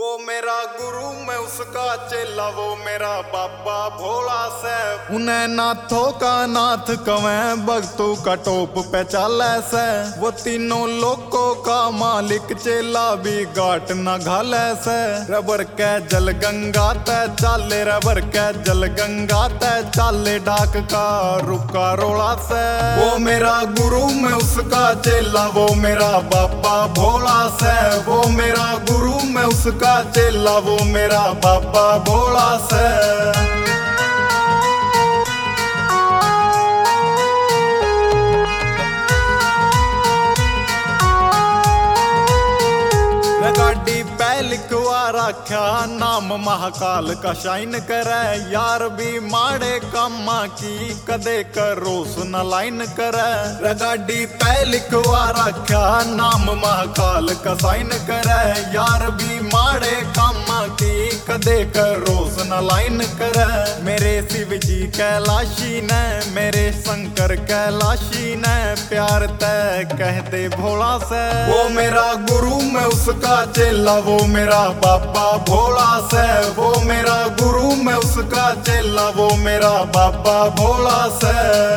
वो मेरा गुरु मैं उसका चेला, वो मेरा बाबा भोला से। उन्हें नाथों का नाथ कवें, भक्तों का टोप पे चाले से। वो तीनों लोगों का मालिक, चेला भी घाट न घाले से। रबर के जल गंगा ते चाले, रबर के जल गंगा ते चाले, डाक का रुका रोला से। वो मेरा गुरु मैं उसका चेला, वो मेरा बाबा भोला से। वो मेरा गुरु मैं उसका चेला, वो मेरा बाबा भोला से। गाड़ी पे लिखवा रखा नाम महाकाल का, शाइन करे यार भी माड़े कामा की, कदे करो सुन लाइन करे। गाड़ी पे लिखवा रखा नाम महाकाल का, शाइन करे यार भी माड़े कामा की, कदे करो सुन लाइन करे। मेरे शिव जी कैलाशी ने, मेरे शंकर कैलाशी ने, प्यार तय कहते भोला से। वो मेरा गुरु मैं उसका चेला, वो मेरा बाबा भोला से। वो मेरा गुरु मैं उसका चेला, वो मेरा बाबा भोला से।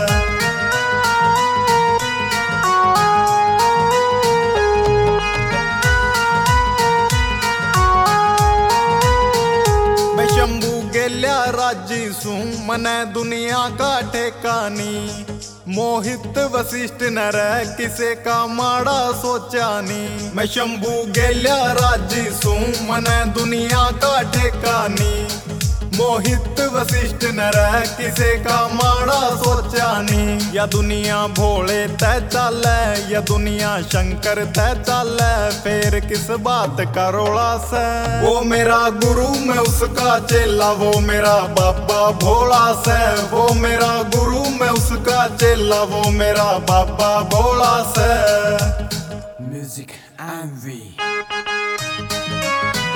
मैं शंभू गेल्या राजी सू, मने दुनिया का ठेकानी, मोहित वशिष्ठ न रह किसे का माड़ा सोचानी। मैं शंभू गेल्या राजी सू, मने दुनिया का ठेकानी, मोहित वशिष्ठ न रह किसे का माड़ा सोचानी। या दुनिया भोले तय चाले, या दुनिया शंकर तय चाले, फिर किस बात का रोला से। वो मेरा गुरु मैं उसका चेला, वो मेरा बाबा भोला से। वो मेरा गुरु मैं उसका चेला, वो मेरा बाबा भोला से। Music Envy.